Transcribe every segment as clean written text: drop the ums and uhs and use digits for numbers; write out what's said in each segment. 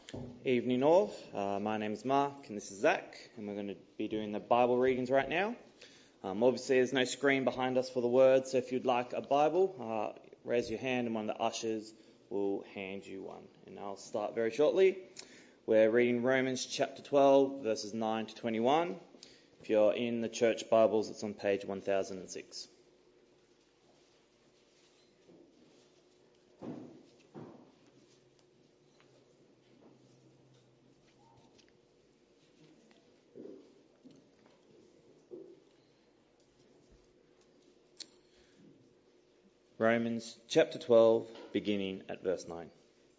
Evening all, my name's Mark and this is Zach, and we're going to be doing the Bible readings right now. Obviously there's no screen behind us for the words, so if you'd like a Bible, raise your hand and one of the ushers will hand you one. And I'll start very shortly. We're reading Romans chapter 12, verses 9 to 21. If you're in the church Bibles, it's on page 1006. Romans chapter 12, beginning at verse 9.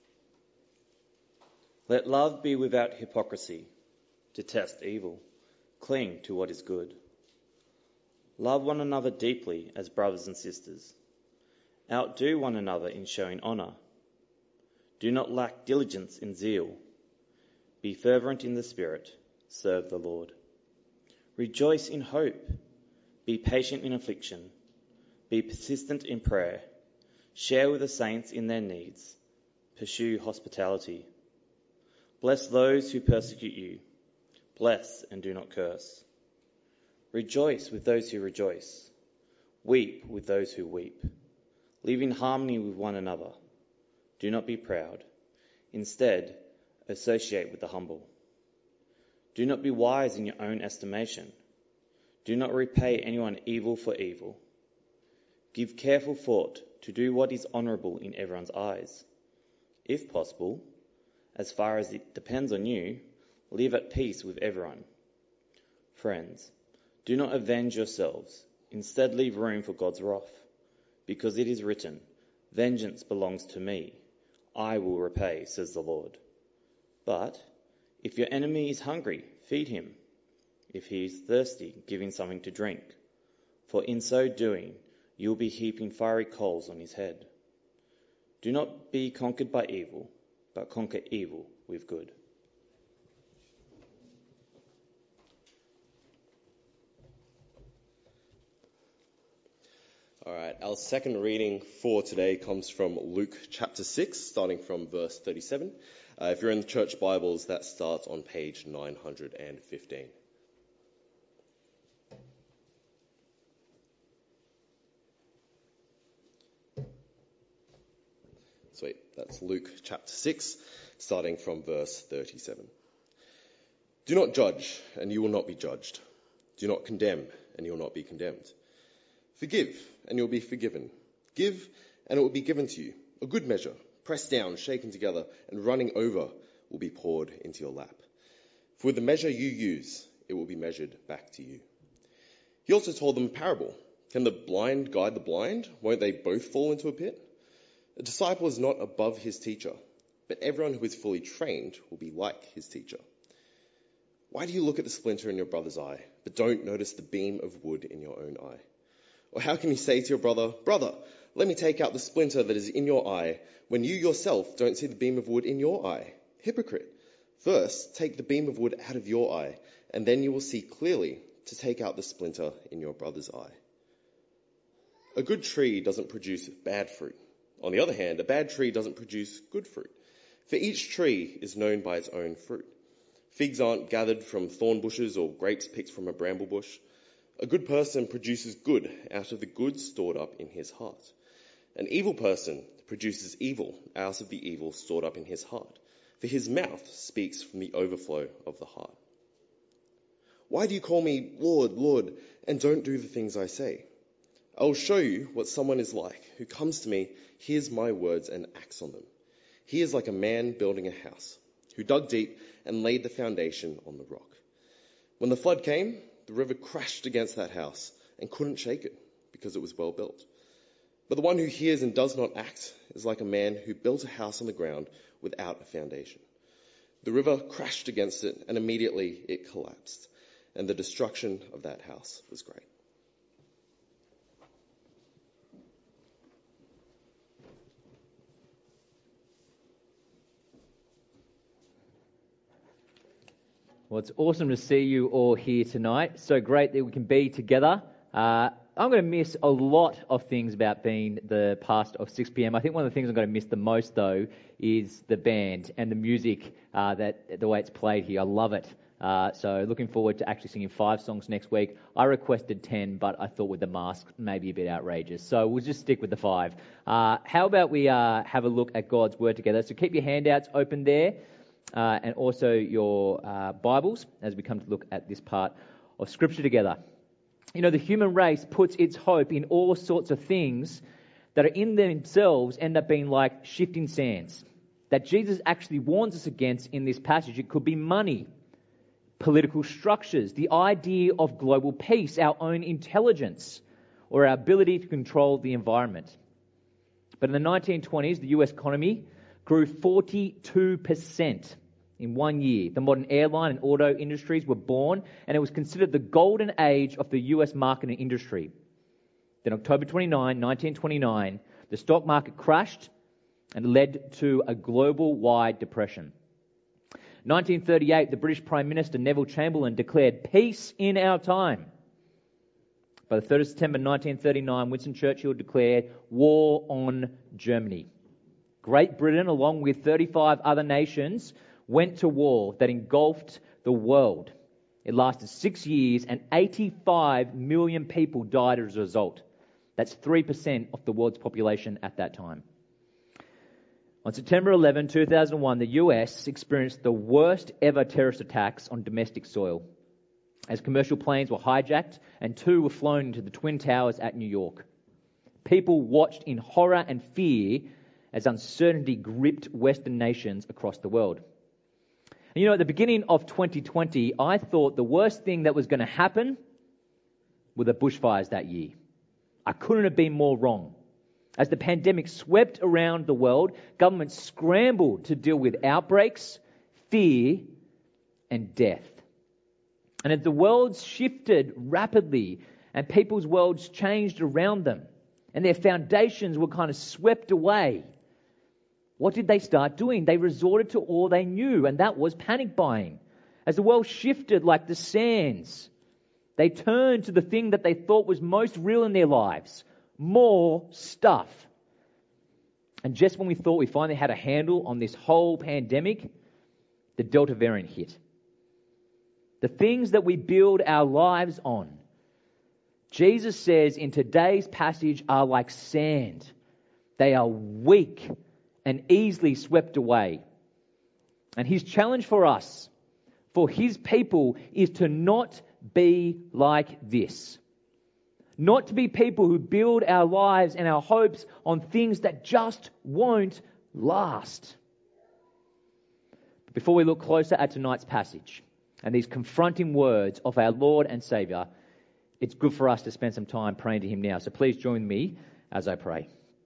Let love be without hypocrisy. Detest evil. Cling to what is good. Love one another deeply as brothers and sisters. Outdo one another in showing honour. Do not lack diligence in zeal. Be fervent in the Spirit. Serve the Lord. Rejoice in hope. Be patient in affliction. Be persistent in prayer. Share with the saints in their needs. Pursue hospitality. Bless those who persecute you. Bless and do not curse. Rejoice with those who rejoice. Weep with those who weep. Live in harmony with one another. Do not be proud. Instead, associate with the humble. Do not be wise in your own estimation. Do not repay anyone evil for evil. Give careful thought to do what is honourable in everyone's eyes. If possible, as far as it depends on you, live at peace with everyone. Friends, do not avenge yourselves. Instead, leave room for God's wrath, because it is written, "Vengeance belongs to me. I will repay," says the Lord. But if your enemy is hungry, feed him. If he is thirsty, give him something to drink. For in so doing, you'll be heaping fiery coals on his head. Do not be conquered by evil, but conquer evil with good. All right, our second reading for today comes from Luke chapter 6, starting from verse 37. If you're in the church Bibles, that starts on page 915. Sweet, that's Luke chapter 6, starting from verse 37. Do not judge, and you will not be judged. Do not condemn, and you will not be condemned. Forgive, and you will be forgiven. Give, and it will be given to you. A good measure, pressed down, shaken together, and running over will be poured into your lap. For with the measure you use, it will be measured back to you. He also told them a parable. Can the blind guide the blind? Won't they both fall into a pit? A disciple is not above his teacher, but everyone who is fully trained will be like his teacher. Why do you look at the splinter in your brother's eye, but don't notice the beam of wood in your own eye? Or how can you say to your brother, "Brother, let me take out the splinter that is in your eye," when you yourself don't see the beam of wood in your eye? Hypocrite! First, take the beam of wood out of your eye, and then you will see clearly to take out the splinter in your brother's eye. A good tree doesn't produce bad fruit. On the other hand, a bad tree doesn't produce good fruit. For each tree is known by its own fruit. Figs aren't gathered from thorn bushes or grapes picked from a bramble bush. A good person produces good out of the good stored up in his heart. An evil person produces evil out of the evil stored up in his heart. For his mouth speaks from the overflow of the heart. Why do you call me Lord, Lord, and don't do the things I say? I will show you what someone is like who comes to me, hears my words, and acts on them. He is like a man building a house, who dug deep and laid the foundation on the rock. When the flood came, the river crashed against that house and couldn't shake it because it was well built. But the one who hears and does not act is like a man who built a house on the ground without a foundation. The river crashed against it and immediately it collapsed, and the destruction of that house was great. Well, it's awesome to see you all here tonight. So great that we can be together. I'm going to miss a lot of things about being the pastor of 6 p.m. I think one of the things I'm going to miss the most, though, is the band and the music, the way it's played here. I love it. So looking forward to actually singing 5 songs next week. I requested 10, but I thought with the mask, maybe a bit outrageous. So we'll just stick with the 5. How about we have a look at God's Word together? So keep your handouts open there and also your Bibles as we come to look at this part of Scripture together. You know, the human race puts its hope in all sorts of things that are in themselves end up being like shifting sands. That Jesus actually warns us against in this passage. It could be money, political structures, the idea of global peace, our own intelligence, or our ability to control the environment. But in the 1920s, the US economy grew 42% in 1 year. The modern airline and auto industries were born, and it was considered the golden age of the US marketing industry. Then October 29, 1929, the stock market crashed and led to a global-wide depression. 1938, the British Prime Minister Neville Chamberlain declared peace in our time. By the 3rd of September 1939, Winston Churchill declared war on Germany. Great Britain, along with 35 other nations, went to war that engulfed the world. It lasted 6 years and 85 million people died as a result. That's 3% of the world's population at that time. On September 11, 2001, the US experienced the worst ever terrorist attacks on domestic soil, as commercial planes were hijacked and 2 were flown into the Twin Towers at New York. People watched in horror and fear as uncertainty gripped Western nations across the world. And you know, at the beginning of 2020, I thought the worst thing that was going to happen were the bushfires that year. I couldn't have been more wrong. As the pandemic swept around the world, governments scrambled to deal with outbreaks, fear, and death. And as the world shifted rapidly and people's worlds changed around them and their foundations were kind of swept away, what did they start doing? They resorted to all they knew, and that was panic buying. As the world shifted like the sands, they turned to the thing that they thought was most real in their lives: more stuff. And just when we thought we finally had a handle on this whole pandemic, the Delta variant hit. The things that we build our lives on, Jesus says in today's passage, are like sand. They are weak and easily swept away. And his challenge for us, for his people, is to not be like this. Not to be people who build our lives and our hopes on things that just won't last. But before we look closer at tonight's passage and these confronting words of our Lord and Saviour, it's good for us to spend some time praying to him now. So please join me as I pray.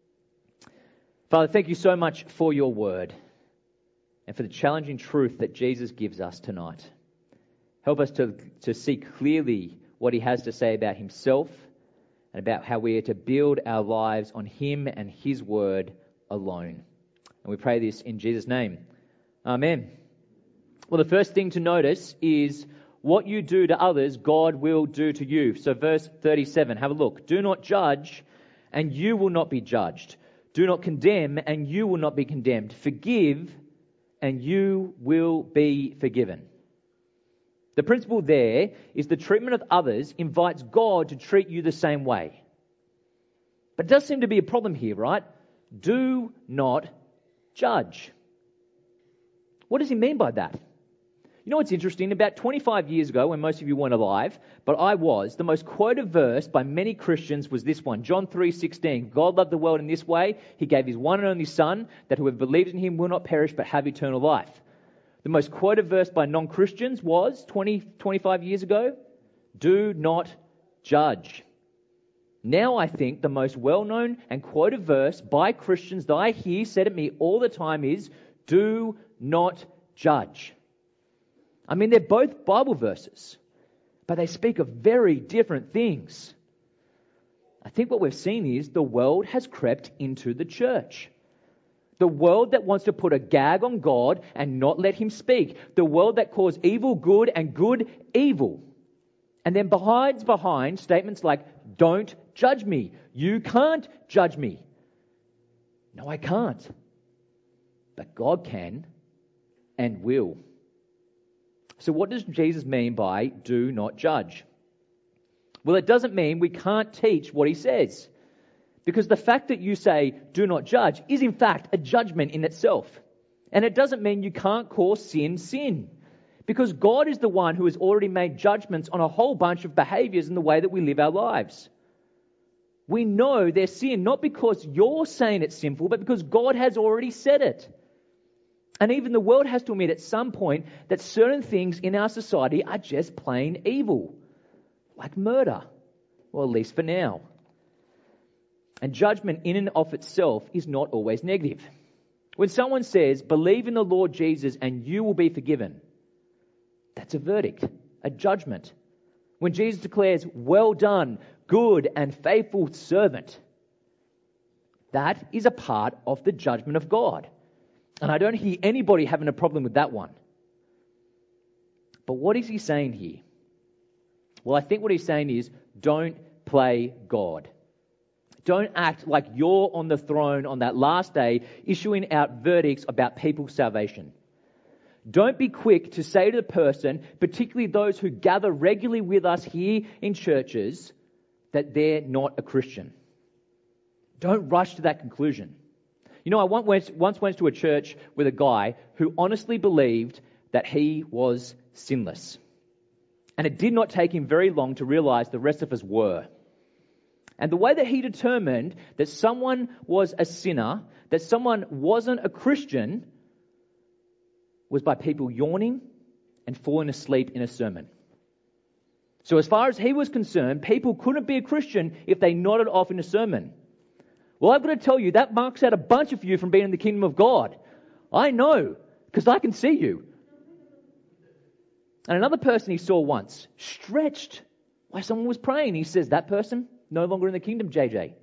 Father, thank you so much for your word and for the challenging truth that Jesus gives us tonight. Help us to see clearly what he has to say about himself and about how we are to build our lives on him and his word alone. And we pray this in Jesus' name. Amen. Well, the first thing to notice is what you do to others, God will do to you. So verse 37, have a look. Do not judge, and you will not be judged. Do not condemn, and you will not be condemned. Forgive, and you will be forgiven. The principle there is the treatment of others invites God to treat you the same way. But it does seem to be a problem here, right? Do not judge. What does he mean by that? You know what's interesting? About 25 years ago, when most of you weren't alive, but I was, the most quoted verse by many Christians was this one, John 3:16. God loved the world in this way. He gave his one and only Son, that whoever believes in him will not perish but have eternal life. The most quoted verse by non-Christians was 25 years ago, do not judge. Now I think the most well-known and quoted verse by Christians that I hear said at me all the time is, do not judge. I mean, they're both Bible verses, but they speak of very different things. I think what we've seen is the world has crept into the church. The world that wants to put a gag on God and not let him speak. The world that calls evil good and good evil. And then hides behind statements like, don't judge me. You can't judge me. No, I can't. But God can and will. So what does Jesus mean by do not judge? Well, it doesn't mean we can't teach what he says. Because the fact that you say do not judge is in fact a judgment in itself. And it doesn't mean you can't call sin, sin. Because God is the one who has already made judgments on a whole bunch of behaviors in the way that we live our lives. We know they're sin, not because you're saying it's sinful, but because God has already said it. And even the world has to admit at some point that certain things in our society are just plain evil. Like murder. Well, at least for now. And judgment in and of itself is not always negative. When someone says, believe in the Lord Jesus and you will be forgiven, that's a verdict, a judgment. When Jesus declares, well done, good and faithful servant, that is a part of the judgment of God. And I don't hear anybody having a problem with that one. But what is he saying here? Well, I think what he's saying is, don't play God. Don't act like you're on the throne on that last day, issuing out verdicts about people's salvation. Don't be quick to say to the person, particularly those who gather regularly with us here in churches, that they're not a Christian. Don't rush to that conclusion. You know, I once went to a church with a guy who honestly believed that he was sinless. And it did not take him very long to realize the rest of us were. And the way that he determined that someone was a sinner, that someone wasn't a Christian, was by people yawning and falling asleep in a sermon. So as far as he was concerned, people couldn't be a Christian if they nodded off in a sermon. Well, I've got to tell you, that marks out a bunch of you from being in the kingdom of God. I know, because I can see you. And another person he saw once, stretched while someone was praying. He says, that person, no longer in the kingdom, JJ.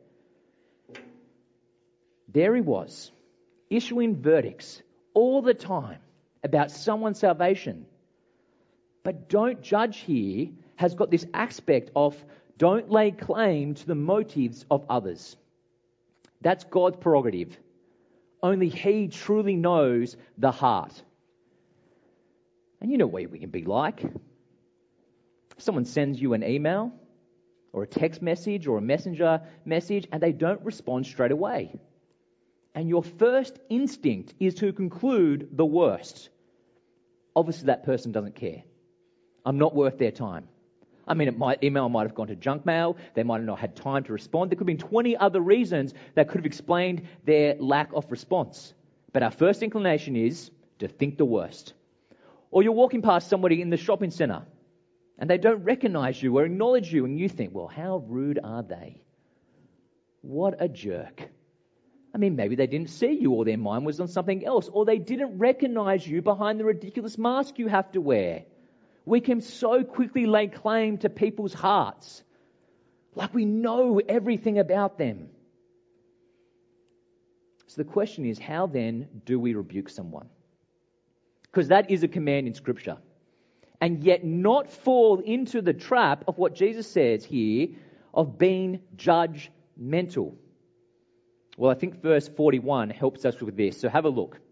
There he was, issuing verdicts all the time about someone's salvation. But don't judge here has got this aspect of don't lay claim to the motives of others. That's God's prerogative. Only he truly knows the heart. And you know what we can be like. Someone sends you an email or a text message or a messenger message and they don't respond straight away. And your first instinct is to conclude the worst. Obviously that person doesn't care. I'm not worth their time. I mean, email might have gone to junk mail. They might have not had time to respond. There could have been 20 other reasons that could have explained their lack of response. But our first inclination is to think the worst. Or you're walking past somebody in the shopping centre and they don't recognise you or acknowledge you and you think, well, how rude are they? What a jerk. I mean, maybe they didn't see you or their mind was on something else or they didn't recognise you behind the ridiculous mask you have to wear. We can so quickly lay claim to people's hearts, like we know everything about them. So the question is, how then do we rebuke someone? Because that is a command in Scripture. And yet not fall into the trap of what Jesus says here of being judgmental. Well, I think verse 41 helps us with this. So have a look.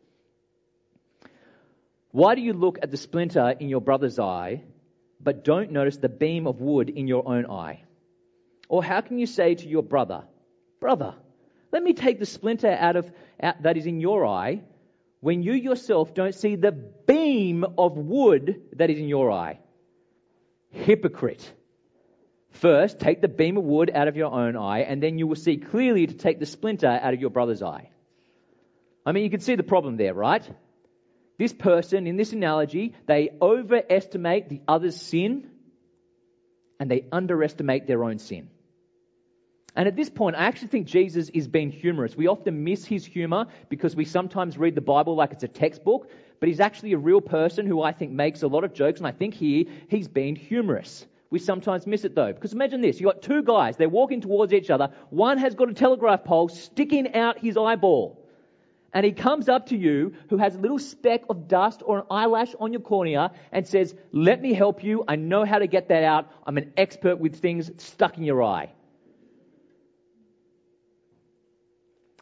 Why do you look at the splinter in your brother's eye, but don't notice the beam of wood in your own eye? Or how can you say to your brother, brother, let me take the splinter out that is in your eye, when you yourself don't see the beam of wood that is in your eye? Hypocrite. First, take the beam of wood out of your own eye, and then you will see clearly to take the splinter out of your brother's eye. I mean, you can see the problem there, right? This person, in this analogy, they overestimate the other's sin and they underestimate their own sin. And at this point, I actually think Jesus is being humorous. We often miss his humor because we sometimes read the Bible like it's a textbook, but he's actually a real person who I think makes a lot of jokes, and I think here he's being humorous. We sometimes miss it though, because imagine this, you've got two guys, they're walking towards each other, one has got a telegraph pole sticking out his eyeball. And he comes up to you who has a little speck of dust or an eyelash on your cornea and says, let me help you. I know how to get that out. I'm an expert with things stuck in your eye.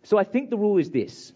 So I think the rule is this.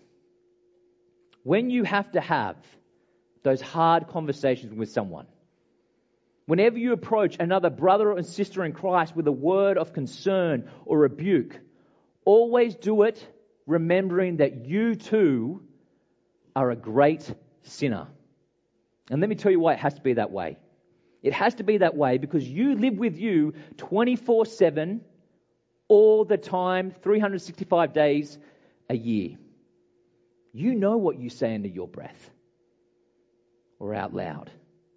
When you have to have those hard conversations with someone, whenever you approach another brother or sister in Christ with a word of concern or rebuke, always do it remembering that you too are a great sinner. And let me tell you why it has to be that way. It has to be that way because you live with you 24/7, all the time, 365 days a year. You know what you say under your breath or out loud.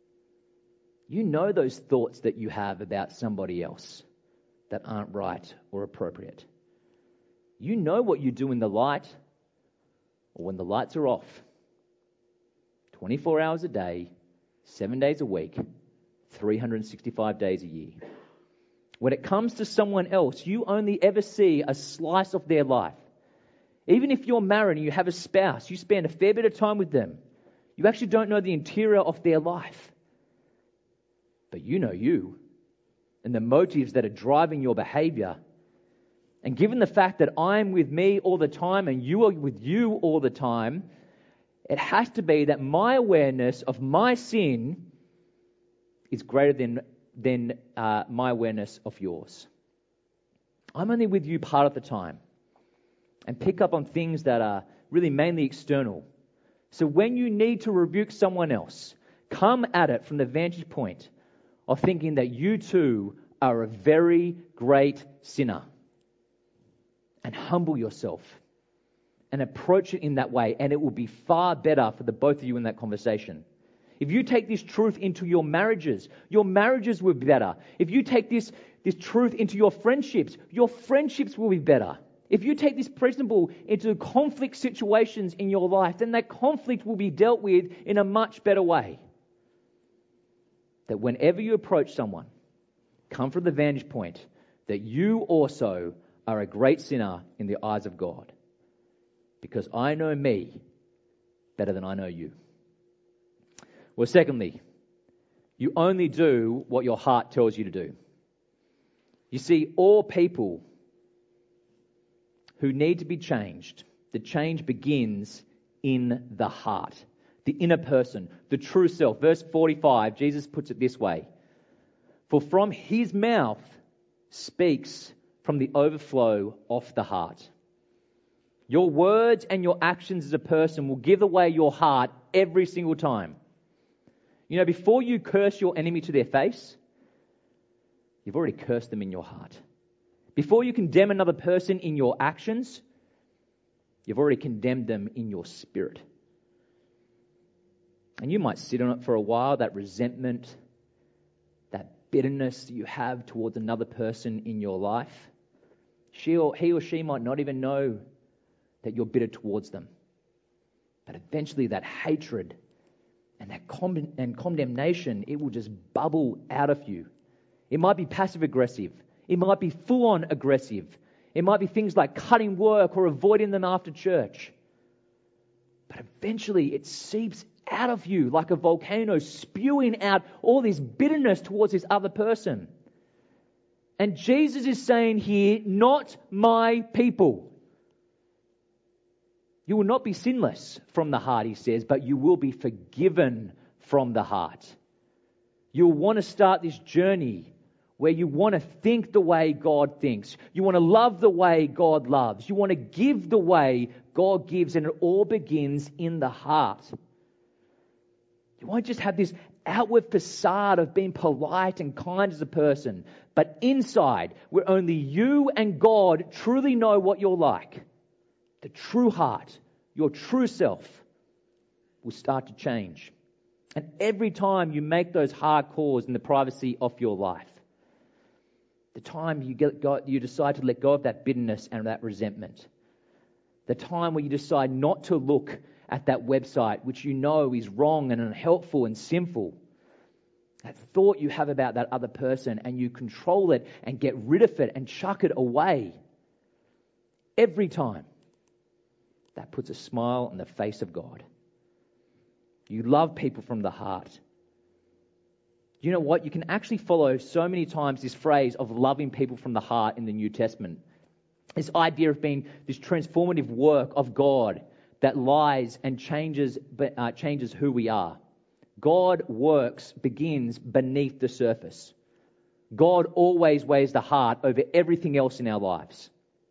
You know those thoughts that you have about somebody else that aren't right or appropriate. You know what you do in the light or when the lights are off. 24 hours a day, 7 days a week, 365 days a year. When it comes to someone else, you only ever see a slice of their life. Even if you're married and you have a spouse, you spend a fair bit of time with them. You actually don't know the interior of their life. But you know you and the motives that are driving your behavior. And given the fact that I'm with me all the time and you are with you all the time, it has to be that my awareness of my sin is greater than my awareness of yours. I'm only with you part of the time and pick up on things that are really mainly external. So when you need to rebuke someone else, come at it from the vantage point of thinking that you too are a very great sinner. And humble yourself and approach it in that way, and it will be far better for the both of you in that conversation. If you take this truth into your marriages will be better. If you take this truth into your friendships will be better. If you take this principle into conflict situations in your life, then that conflict will be dealt with in a much better way. That whenever you approach someone, come from the vantage point that you also are a great sinner in the eyes of God. Because I know me better than I know you. Well, secondly, you only do what your heart tells you to do. You see, all people who need to be changed, the change begins in the heart, the inner person, the true self. Verse 45, Jesus puts it this way. For from his mouth speaks from the overflow of the heart. Your words and your actions as a person will give away your heart every single time. You know, before you curse your enemy to their face, you've already cursed them in your heart. Before you condemn another person in your actions, you've already condemned them in your spirit. And you might sit on it for a while, that resentment, that bitterness that you have towards another person in your life. He or she might not even know that you're bitter towards them. But eventually that hatred and that condemnation, it will just bubble out of you. It might be passive-aggressive. It might be full-on aggressive. It might be things like cutting work or avoiding them after church. But eventually it seeps out of you like a volcano, spewing out all this bitterness towards this other person. And Jesus is saying here, not my people. You will not be sinless from the heart, he says, but you will be forgiven from the heart. You'll want to start this journey where you want to think the way God thinks. You want to love the way God loves. You want to give the way God gives, and it all begins in the heart. You won't just have this outward facade of being polite and kind as a person, but inside, where only you and God truly know what you're like, the true heart, your true self, will start to change. And every time you make those hard calls in the privacy of your life, the time you decide to let go of that bitterness and that resentment, the time where you decide not to look at that website which you know is wrong and unhelpful and sinful, that thought you have about that other person, and you control it and get rid of it and chuck it away, every time, that puts a smile on the face of God. You love people from the heart. You know what? You can actually follow so many times this phrase of loving people from the heart in the New Testament. This idea of being this transformative work of God that lies and changes who we are. God begins beneath the surface. God always weighs the heart over everything else in our lives.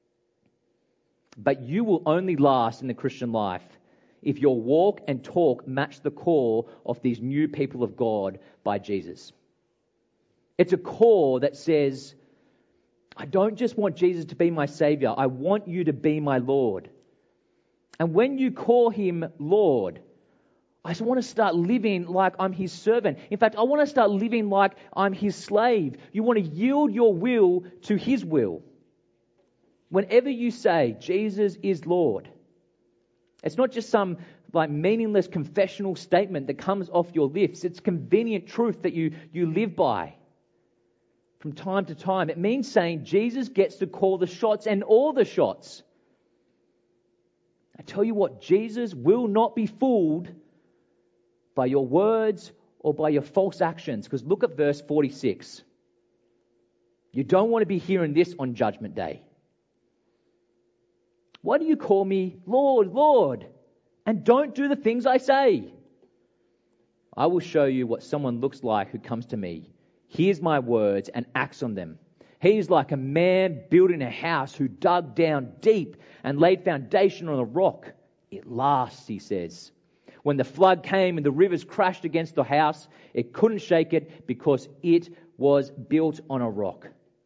But you will only last in the Christian life if your walk and talk match the call of these new people of God by Jesus. It's a call that says, I don't just want Jesus to be my Savior, I want you to be my Lord. And when you call him Lord, I just want to start living like I'm his servant. In fact, I want to start living like I'm his slave. You want to yield your will to his will. Whenever you say Jesus is Lord, it's not just some meaningless confessional statement that comes off your lips. It's convenient truth that you live by from time to time. It means saying Jesus gets to call the shots and all the shots. I tell you what, Jesus will not be fooled by your words or by your false actions. Because look at verse 46. You don't want to be hearing this on Judgment Day. Why do you call me Lord, Lord, and don't do the things I say? I will show you what someone looks like who comes to me, hears my words, and acts on them. He is like a man building a house who dug down deep and laid foundation on a rock. It lasts, he says. When the flood came and the rivers crashed against the house, it couldn't shake it because it was built on a rock.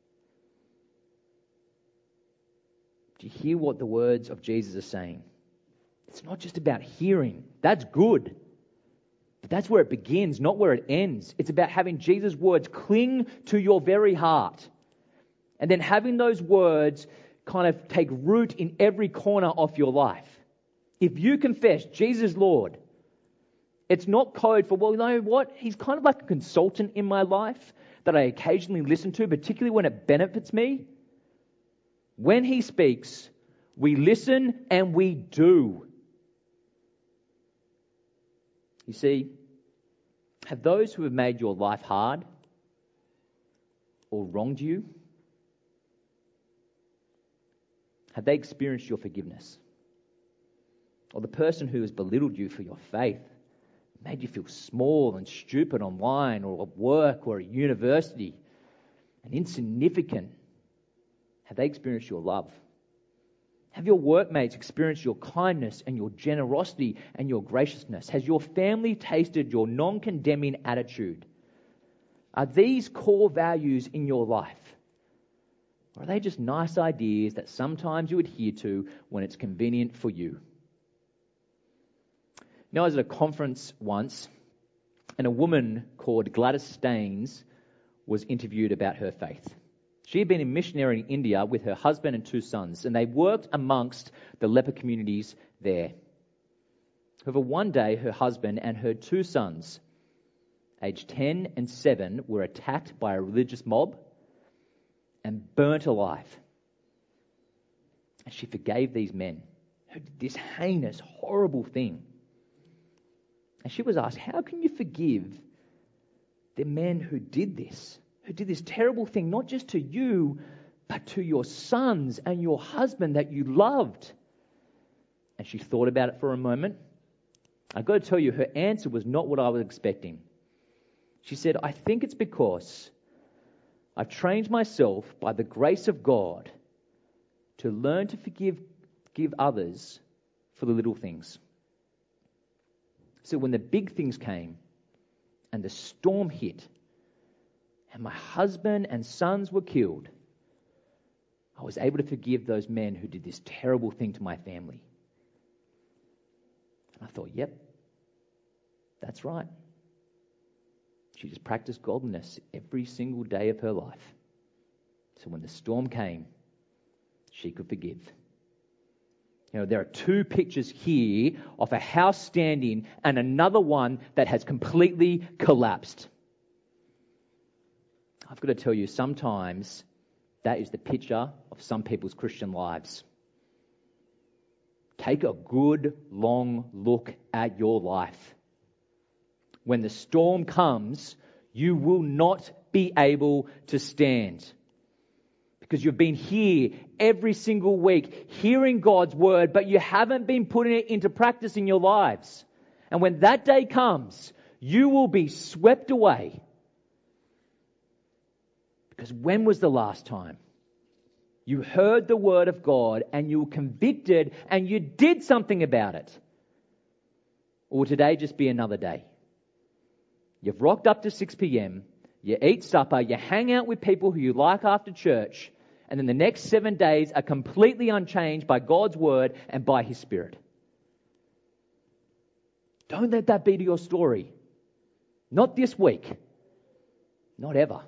Do you hear what the words of Jesus are saying? It's not just about hearing. That's good. But that's where it begins, not where it ends. It's about having Jesus' words cling to your very heart. And then having those words kind of take root in every corner of your life. If you confess Jesus Lord, it's not code for, well, you know what? He's kind of like a consultant in my life that I occasionally listen to, particularly when it benefits me. When he speaks, we listen and we do. You see, have those who have made your life hard or wronged you, have they experienced your forgiveness? Or the person who has belittled you for your faith, made you feel small and stupid online or at work or at university and insignificant, have they experienced your love? Have your workmates experienced your kindness and your generosity and your graciousness? Has your family tasted your non-condemning attitude? Are these core values in your life? Or are they just nice ideas that sometimes you adhere to when it's convenient for you? I was at a conference once, and a woman called Gladys Staines was interviewed about her faith. She had been a missionary in India with her husband and 2 sons, and they worked amongst the leper communities there. However, one day her husband and her 2 sons, aged 10 and 7, were attacked by a religious mob and burnt alive. And she forgave these men who did this heinous, horrible thing. And she was asked, how can you forgive the men who did this terrible thing, not just to you, but to your sons and your husband that you loved? And she thought about it for a moment. I've got to tell you, her answer was not what I was expecting. She said, I think it's because I've trained myself by the grace of God to learn to forgive others for the little things. So when the big things came and the storm hit and my husband and sons were killed, I was able to forgive those men who did this terrible thing to my family. And I thought, yep, that's right. She just practiced godliness every single day of her life. So when the storm came, she could forgive. There are 2 pictures here of a house standing and another one that has completely collapsed. I've got to tell you, sometimes that is the picture of some people's Christian lives. Take a good, long look at your life. When the storm comes, you will not be able to stand Because you've been here every single week hearing God's word, but you haven't been putting it into practice in your lives. And when that day comes, you will be swept away. Because when was the last time you heard the word of God and you were convicted and you did something about it? Or will today just be another day? You've rocked up to 6 p.m, you eat supper, you hang out with people who you like after church, and then the next 7 days are completely unchanged by God's word and by His Spirit. Don't let that be to your story. Not this week. Not ever.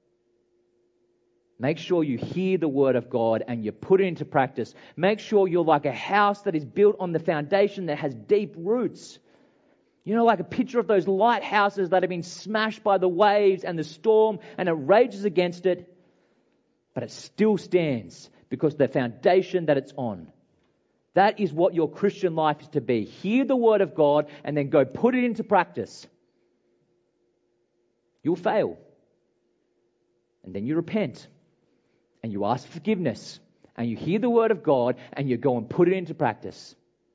Make sure you hear the word of God and you put it into practice. Make sure you're like a house that is built on the foundation that has deep roots. You know, like a picture of those lighthouses that have been smashed by the waves and the storm, and it rages against it, but it still stands because of the foundation that it's on. That is what your Christian life is to be. Hear the word of God and then go put it into practice. You'll fail. And then you repent. And you ask forgiveness. And you hear the word of God and you go and put it into practice.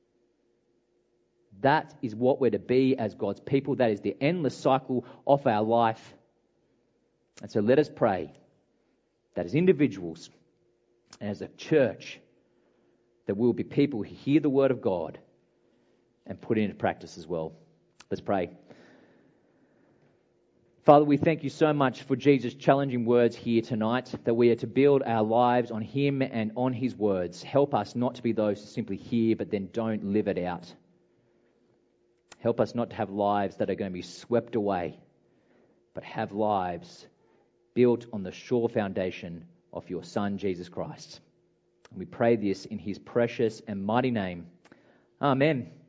That is what we're to be as God's people. That is the endless cycle of our life. And so let us pray that as individuals and as a church, that we'll be people who hear the word of God and put it into practice as well. Let's pray. Father, we thank you so much for Jesus' challenging words here tonight, that we are to build our lives on Him and on His words. Help us not to be those who simply hear but then don't live it out. Help us not to have lives that are going to be swept away, but have lives built on the sure foundation of your Son, Jesus Christ. And we pray this in His precious and mighty name. Amen.